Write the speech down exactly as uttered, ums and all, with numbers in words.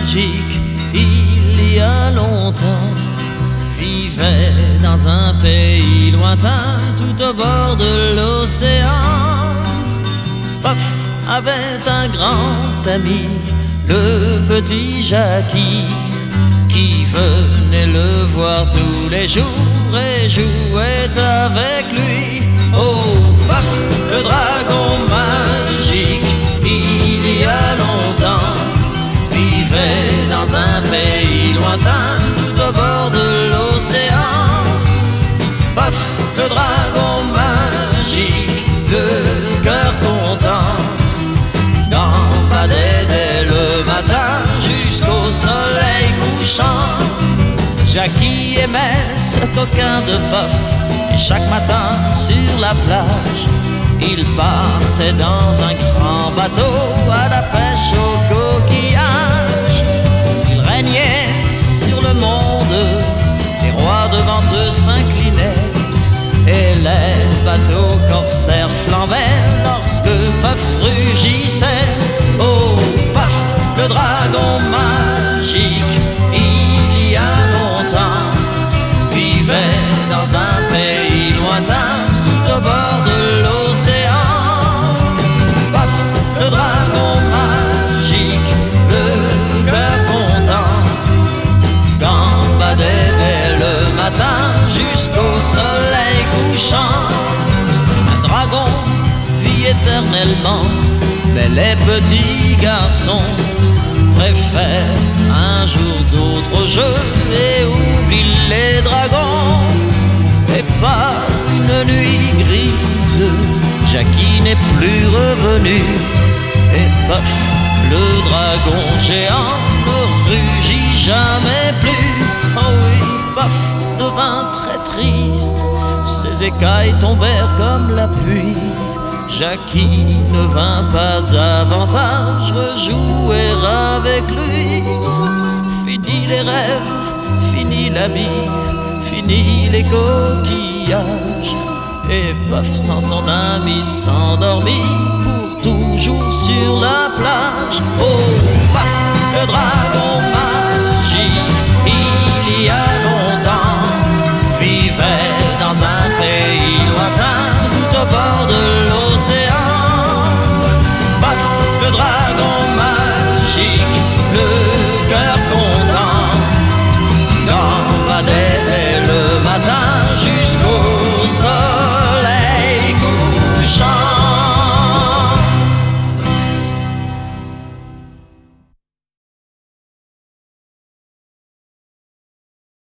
magique, il y a longtemps, vivait dans un pays lointain, tout au bord de l'océan. Puff avait un grand ami, le petit Jackie, qui venait le voir tous les jours et jouait avec lui. Oh, Puff, le dragon magique, il y a longtemps, vivait dans un pays lointain, tout au bord de l'océan. Puff, le dragon magique, le cœur content, gambadait dès le matin jusqu'au soleil couchant. Jackie aimait ce coquin de Puff, et chaque matin sur la plage, il partait dans un grand bateau à la pêche au coquillage. Il régnait sur le monde, les rois devant eux s'inclinaient, et les bateaux corsaires flambaient lorsque Puff rugissait. Oh, Puff, le dragon magique, il y a longtemps, vivait dans un pays lointain, tout au bord de l'océan. Puff, le dragon magique, le cœur content, gambadait dès le matin jusqu'au soleil couchant. Un dragon vit éternellement, mais les petits garçons préfèrent un jour d'autres jeux et oublient les dragons. Et par une nuit grise, Jackie n'est plus revenu, et Puff, le dragon géant, ne rugit jamais plus. Oh oui, Puff devint très triste, ses écailles tombèrent comme la pluie. Jackie ne vint pas davantage rejouer avec lui. Fini les rêves, fini la vie, fini les coquillages, et Puff sans son ami s'endormit pour toujours sur la plage. Oh, Puff!